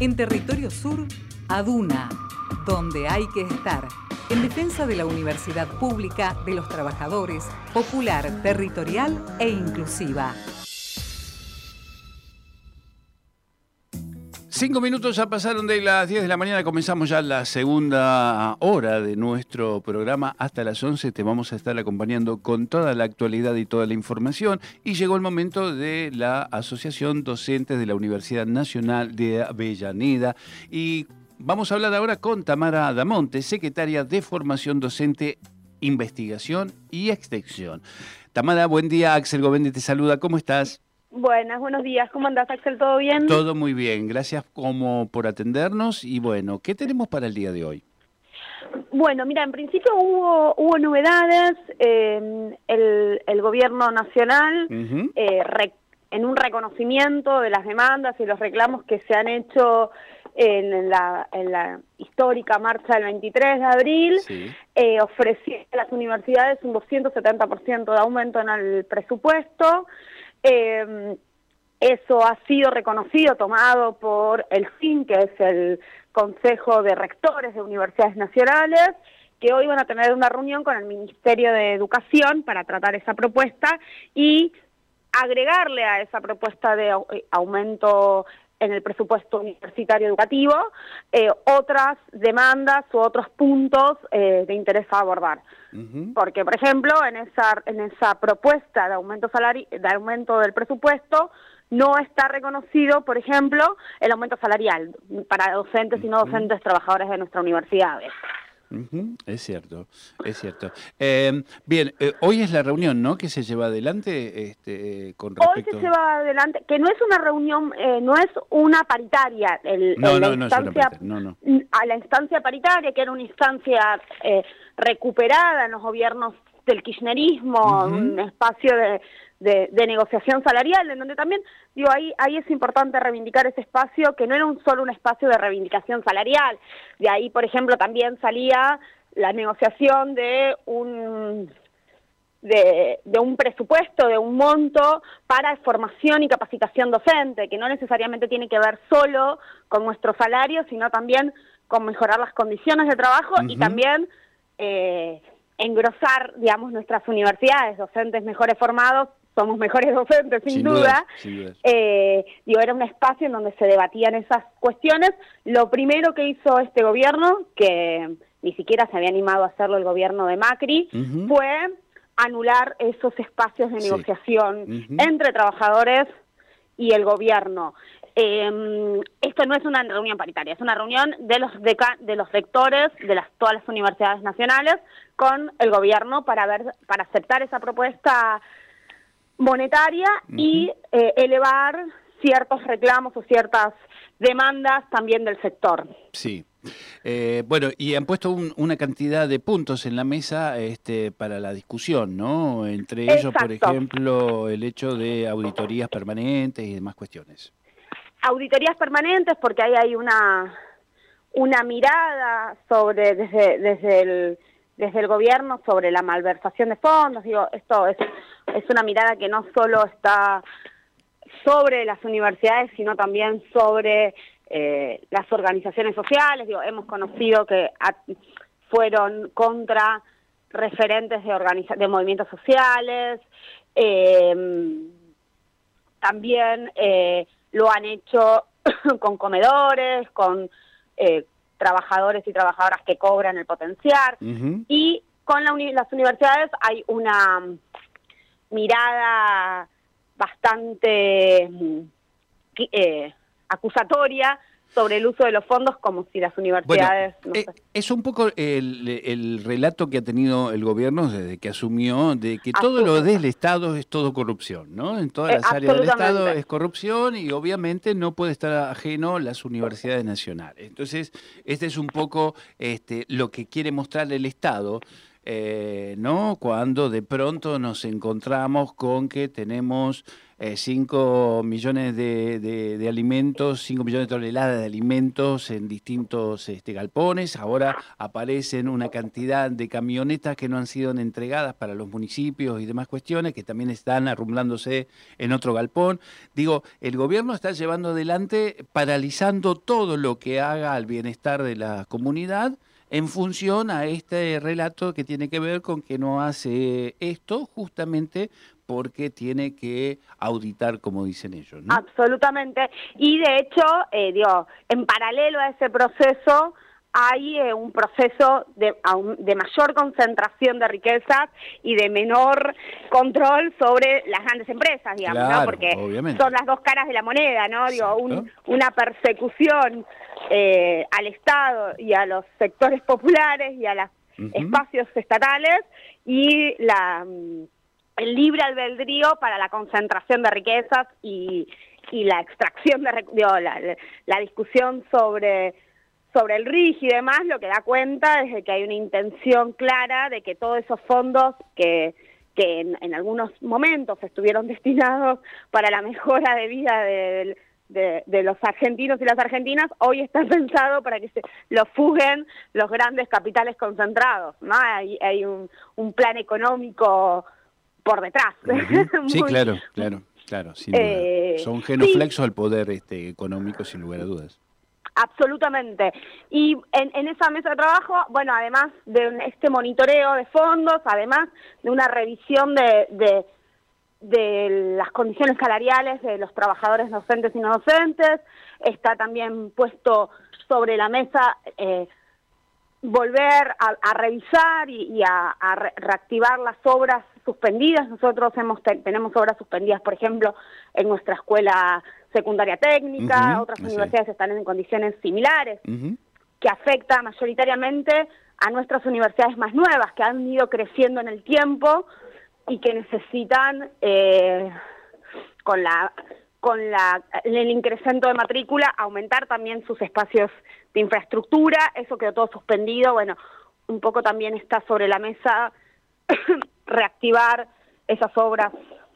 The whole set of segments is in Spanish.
En Territorio Sur, ADUNA, donde hay que estar, en defensa de la universidad pública, de los trabajadores, popular, territorial e inclusiva. 5 minutos ya pasaron de las 10 de la mañana, comenzamos ya la segunda hora de nuestro programa. Hasta las 11 te vamos a estar acompañando con toda la actualidad y toda la información. Y llegó el momento de la Asociación Docentes de la Universidad Nacional de Avellaneda. Y vamos a hablar ahora con Tamara Damonte, secretaria de Formación Docente, Investigación y Extensión. Tamara, buen día. Axel Govendi te saluda. ¿Cómo estás? Buenos días. ¿Cómo andás, Axel? ¿Todo bien? Todo muy bien. Gracias por atendernos. Y bueno, ¿qué tenemos para el día de hoy? Bueno, mira, en principio hubo novedades. El gobierno nacional, en un reconocimiento de las demandas y los reclamos que se han hecho en la histórica marcha del 23 de abril, sí. Ofreció a las universidades un 270% de aumento en el presupuesto. Eso ha sido reconocido, tomado por el CIN, que es el Consejo de Rectores de Universidades Nacionales, que hoy van a tener una reunión con el Ministerio de Educación para tratar esa propuesta y agregarle a esa propuesta de aumento en el presupuesto universitario educativo otras demandas u otros puntos de interés a abordar. Porque, por ejemplo, en esa propuesta de aumento del presupuesto no está reconocido, por ejemplo, el aumento salarial para docentes y no docentes trabajadores de nuestra universidad. Es cierto, es cierto. Bien, hoy es la reunión, ¿no?, que se lleva adelante con respecto... Hoy se lleva adelante, que no es una reunión, no es una paritaria. No es una paritaria, no. A la instancia paritaria, que era una instancia recuperada en los gobiernos del kirchnerismo, un espacio de negociación salarial, en donde también, digo, ahí es importante reivindicar ese espacio, que no era solo un espacio de reivindicación salarial. De ahí, por ejemplo, también salía la negociación de un presupuesto, de un monto para formación y capacitación docente, que no necesariamente tiene que ver solo con nuestro salario, sino también con mejorar las condiciones de trabajo y también engrosar, digamos, nuestras universidades, docentes mejores formados, somos mejores docentes, sin duda. Era un espacio en donde se debatían esas cuestiones. Lo primero que hizo este gobierno, que ni siquiera se había animado a hacerlo el gobierno de Macri, fue anular esos espacios de negociación entre trabajadores y el gobierno. Esto no es una reunión paritaria, es una reunión de los rectores de todas las universidades nacionales con el gobierno para aceptar esa propuesta monetaria y elevar ciertos reclamos o ciertas demandas también del sector. Sí. Bueno, y han puesto una cantidad de puntos en la mesa para la discusión, ¿no? Entre ellos, por ejemplo, el hecho de auditorías permanentes y demás cuestiones. Auditorías permanentes, porque ahí hay una mirada sobre desde el gobierno sobre la malversación de fondos. Digo, esto es una mirada que no solo está sobre las universidades, sino también sobre las organizaciones sociales. Digo, hemos conocido que fueron contra referentes de movimientos sociales, también lo han hecho con comedores, con trabajadores y trabajadoras que cobran el potenciar, y con las universidades hay una mirada bastante acusatoria sobre el uso de los fondos, como si las universidades... Bueno, no sé. Es un poco el relato que ha tenido el gobierno desde que asumió, de que todo lo del Estado es todo corrupción, ¿no? En todas las áreas del Estado es corrupción y obviamente no puede estar ajeno las universidades nacionales. Entonces, este es un poco lo que quiere mostrar el Estado, ¿no? Cuando de pronto nos encontramos con que tenemos 5 millones de alimentos, 5 millones de toneladas de alimentos en distintos galpones. Ahora aparecen una cantidad de camionetas que no han sido entregadas para los municipios y demás cuestiones, que también están arrumblándose en otro galpón. Digo, el gobierno está llevando adelante, paralizando todo lo que haga al bienestar de la comunidad, en función a este relato que tiene que ver con que no hace esto justamente porque tiene que auditar, como dicen ellos, ¿no? Absolutamente. Y de hecho, en paralelo a ese proceso, hay un proceso de mayor concentración de riquezas y de menor control sobre las grandes empresas, digamos, claro, ¿no? Porque obviamente. son las dos caras de la moneda, ¿no? Digo, una persecución al Estado y a los sectores populares y a los espacios estatales, y el libre albedrío para la concentración de riquezas y la extracción la discusión sobre el RIG y demás. Lo que da cuenta es de que hay una intención clara de que todos esos fondos que en algunos momentos estuvieron destinados para la mejora de vida de los argentinos y las argentinas, hoy están pensados para que se los fuguen los grandes capitales concentrados, ¿no? Hay un plan económico por detrás. Sí, claro, sin duda. Son genuflexos al poder económico, sin lugar a dudas. Absolutamente. Y en esa mesa de trabajo, bueno, además de este monitoreo de fondos, además de una revisión de las condiciones salariales de los trabajadores docentes y no docentes, está también puesto sobre la mesa volver a revisar y a reactivar las obras suspendidas. Nosotros tenemos obras suspendidas, por ejemplo, en nuestra escuela secundaria técnica, otras universidades están en condiciones similares, que afecta mayoritariamente a nuestras universidades más nuevas, que han ido creciendo en el tiempo y que necesitan, con el incremento de matrícula, aumentar también sus espacios de infraestructura. Eso quedó todo suspendido. Bueno, un poco también está sobre la mesa reactivar esas obras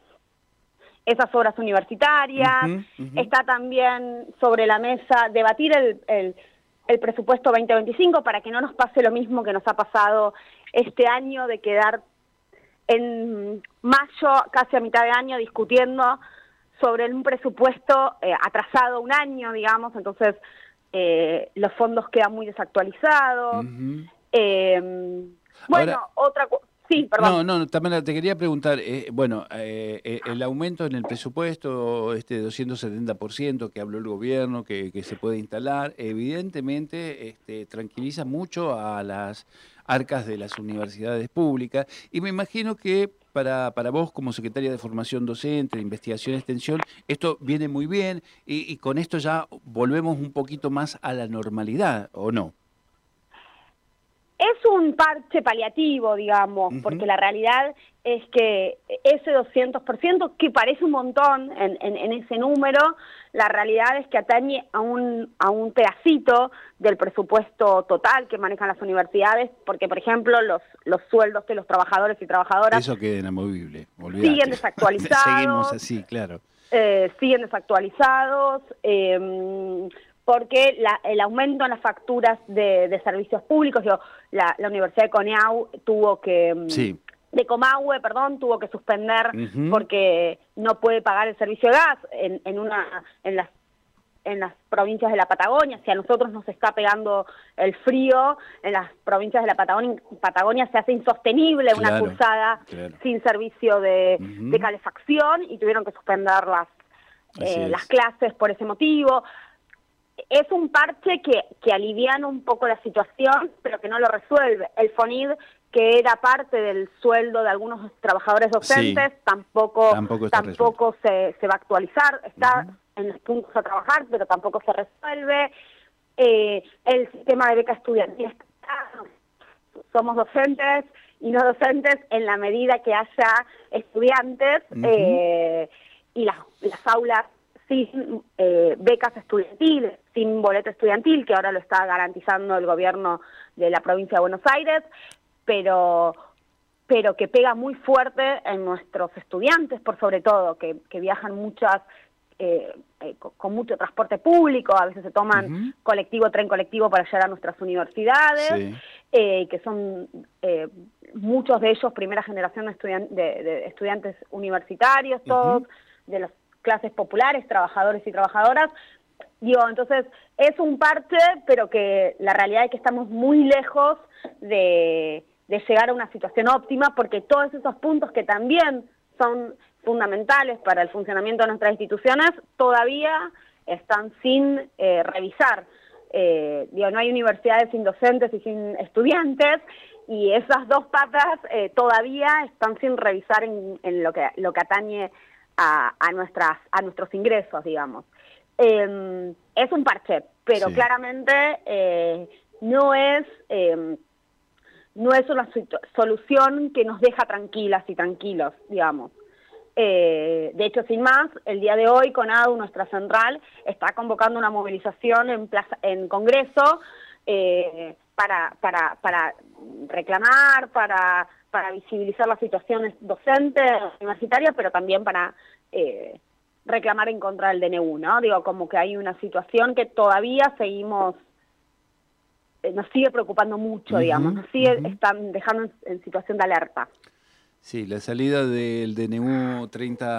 universitarias. Está también sobre la mesa debatir el presupuesto 2025 para que no nos pase lo mismo que nos ha pasado este año, de quedar en mayo, casi a mitad de año, discutiendo sobre un presupuesto atrasado un año, digamos. Entonces los fondos quedan muy desactualizados. Bueno, ahora, sí, perdón. No, también te quería preguntar, el aumento en el presupuesto, 270% que habló el gobierno, que se puede instalar, evidentemente tranquiliza mucho a las arcas de las universidades públicas, y me imagino que para vos, como secretaria de Formación Docente, de Investigación y Extensión, esto viene muy bien, y con esto ya volvemos un poquito más a la normalidad, ¿o no? Es un parche paliativo, digamos, porque la realidad es que ese 200%, que parece un montón en ese número, la realidad es que atañe a un pedacito del presupuesto total que manejan las universidades, porque, por ejemplo, los sueldos de los trabajadores y trabajadoras... Eso queda inamovible, olvidate. Siguen desactualizados. Seguimos así, claro. Siguen desactualizados, porque el aumento en las facturas de servicios públicos, la Universidad de Coneau tuvo que... Sí. De Comahue, perdón, tuvo que suspender porque no puede pagar el servicio de gas en las provincias de la Patagonia. Si a nosotros nos está pegando el frío, en las provincias de la Patagonia se hace insostenible una cursada sin servicio de calefacción, y tuvieron que suspender las clases por ese motivo. Es un parche que aliviana un poco la situación, pero que no lo resuelve. El FONID, que era parte del sueldo de algunos trabajadores docentes, tampoco se va a actualizar. Está en los puntos a trabajar, pero tampoco se resuelve. El sistema de beca estudiantil está, somos docentes y no docentes en la medida que haya estudiantes, y las aulas sin becas estudiantiles, sin boleto estudiantil, que ahora lo está garantizando el gobierno de la provincia de Buenos Aires, pero pero que pega muy fuerte en nuestros estudiantes, por sobre todo, que viajan con mucho transporte público, a veces se toman tren colectivo para llegar a nuestras universidades, que son muchos de ellos primera generación de estudiantes universitarios, todos de las clases populares, trabajadores y trabajadoras. Entonces es un parche, pero que la realidad es que estamos muy lejos de llegar a una situación óptima, porque todos esos puntos que también son fundamentales para el funcionamiento de nuestras instituciones todavía están sin revisar. No hay universidades sin docentes y sin estudiantes, y esas dos patas todavía están sin revisar en lo que atañe a nuestros ingresos, digamos. Es un parche, pero claramente no es una solución que nos deja tranquilas y tranquilos, digamos. De hecho, sin más, el día de hoy CONADU, nuestra central, está convocando una movilización en Congreso para reclamar, para visibilizar las situaciones docentes, universitarias, pero también para reclamar en contra del DNU, ¿no? Como que hay una situación que todavía nos sigue preocupando mucho, digamos, están dejando en situación de alerta. Sí, la salida del DNU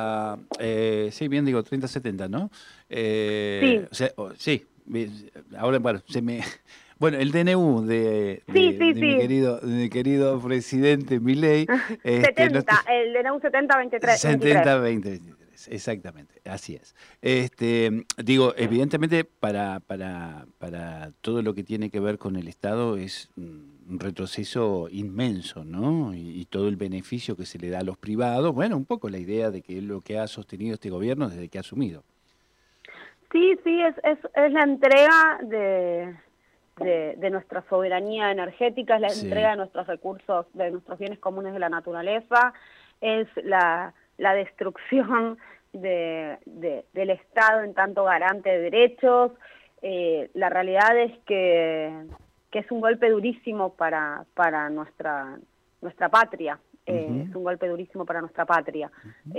3070, ¿no? Sí. O sea, ahora, bueno, Bueno, el DNU de mi querido presidente Milei... el DNU 7023. 70-2023, exactamente, así es. Evidentemente para todo lo que tiene que ver con el Estado es un retroceso inmenso, ¿no? Y todo el beneficio que se le da a los privados, bueno, un poco la idea de que es lo que ha sostenido este gobierno desde que ha asumido. Sí, es la entrega de nuestra soberanía energética, es la entrega de nuestros recursos, de nuestros bienes comunes de la naturaleza, es la destrucción del Estado en tanto garante de derechos. La realidad es que es un golpe durísimo para nuestra patria, es un golpe durísimo para nuestra patria.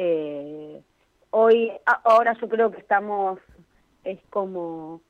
Ahora yo creo que es como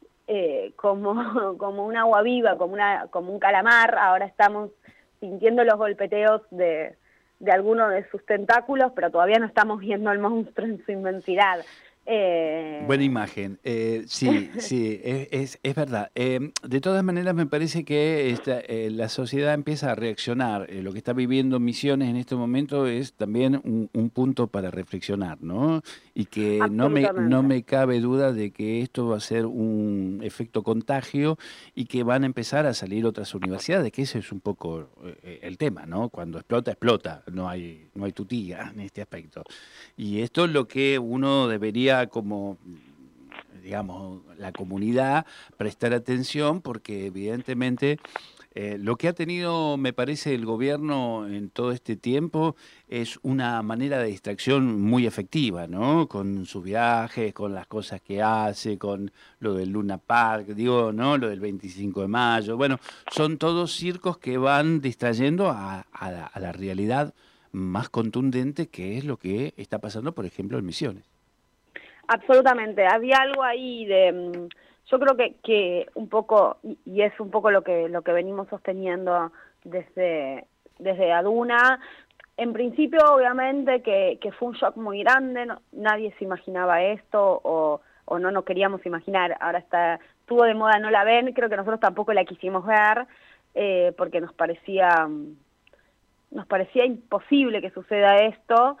un agua viva, como un calamar. Ahora estamos sintiendo los golpeteos de algunos de sus tentáculos, pero todavía no estamos viendo al monstruo en su inmensidad. Buena imagen. Sí, es verdad. De todas maneras, me parece que la sociedad empieza a reaccionar. Lo que está viviendo Misiones en este momento es también un punto para reflexionar, ¿no? Y que no me cabe duda de que esto va a ser un efecto contagio y que van a empezar a salir otras universidades, que ese es un poco el tema, ¿no? Cuando explota, no hay tutía en este aspecto. Y esto es lo que uno debería, como, digamos, la comunidad, prestar atención, porque evidentemente lo que ha tenido, me parece, el gobierno en todo este tiempo es una manera de distracción muy efectiva, ¿no? Con sus viajes, con las cosas que hace, con lo del Luna Park, ¿no? Lo del 25 de mayo. Bueno, son todos circos que van distrayendo a la realidad más contundente, que es lo que está pasando, por ejemplo, en Misiones. Absolutamente, había algo ahí yo creo que un poco, y es un poco lo que venimos sosteniendo desde ADUNA. En principio, obviamente, que fue un shock muy grande, nadie se imaginaba esto, o no queríamos imaginar. Ahora estuvo de moda, no la ven, creo que nosotros tampoco la quisimos ver, porque nos parecía imposible que suceda esto.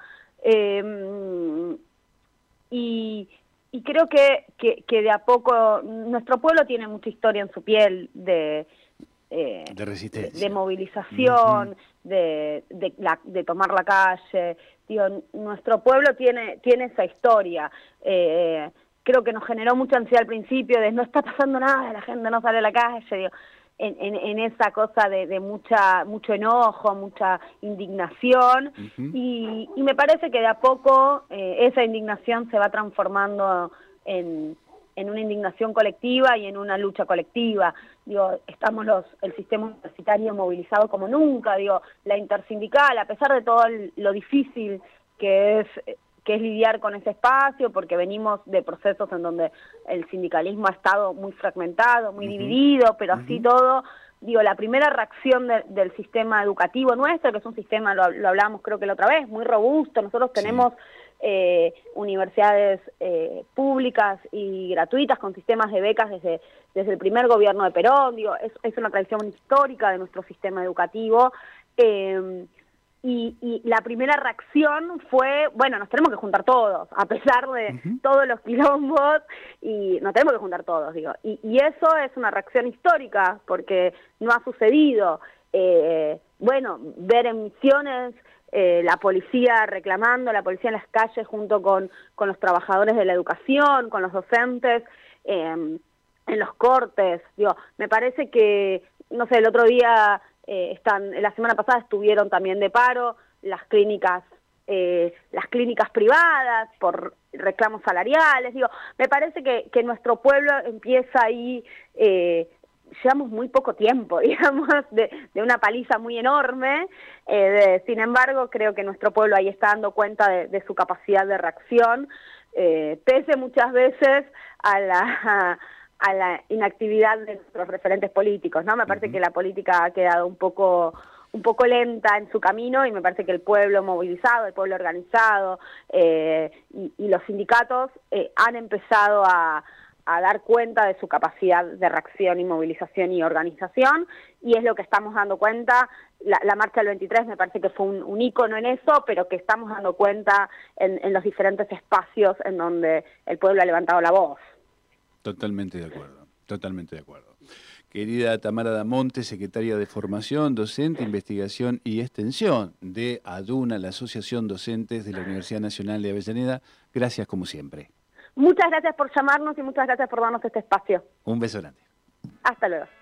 Y creo que de a poco nuestro pueblo tiene mucha historia en su piel de resistencia, de movilización, de tomar la calle. Nuestro pueblo tiene esa historia. Creo que nos generó mucha ansiedad al principio de no está pasando nada, la gente no sale a la calle. En esa cosa de mucho enojo, mucha indignación, y me parece que de a poco esa indignación se va transformando en en una indignación colectiva y en una lucha colectiva. Digo, estamos el sistema universitario movilizado como nunca, digo, la intersindical, a pesar de todo lo difícil que es lidiar con ese espacio, porque venimos de procesos en donde el sindicalismo ha estado muy fragmentado, muy dividido, pero así todo, digo, la primera reacción del sistema educativo nuestro, que es un sistema, lo hablábamos creo que la otra vez, muy robusto. Nosotros tenemos universidades públicas y gratuitas con sistemas de becas desde el primer gobierno de Perón. Digo, es una tradición histórica de nuestro sistema educativo. Y la primera reacción fue, bueno, nos tenemos que juntar todos, a pesar de todos los quilombos, y nos tenemos que juntar todos, digo. Y eso es una reacción histórica, porque no ha sucedido. Bueno, ver en Misiones la policía reclamando, la policía en las calles junto con los trabajadores de la educación, con los docentes, en los cortes, digo, me parece que, no sé, el otro día... la semana pasada estuvieron también de paro las clínicas privadas por reclamos salariales. Digo, me parece que nuestro pueblo empieza ahí, llevamos muy poco tiempo, digamos, de una paliza muy enorme. Sin embargo, creo que nuestro pueblo ahí está dando cuenta de su capacidad de reacción, pese muchas veces a la inactividad de nuestros referentes políticos, ¿no? Me parece que la política ha quedado un poco lenta en su camino, y me parece que el pueblo movilizado, el pueblo organizado y los sindicatos han empezado a dar cuenta de su capacidad de reacción y movilización y organización, y es lo que estamos dando cuenta. La marcha del 23 me parece que fue un ícono en eso, pero que estamos dando cuenta en los diferentes espacios en donde el pueblo ha levantado la voz. Totalmente de acuerdo, totalmente de acuerdo. Querida Tamara Damonte, secretaria de Formación, Docente, Investigación y Extensión de ADUNA, la Asociación Docentes de la Universidad Nacional de Avellaneda, gracias como siempre. Muchas gracias por llamarnos y muchas gracias por darnos este espacio. Un beso grande. Hasta luego.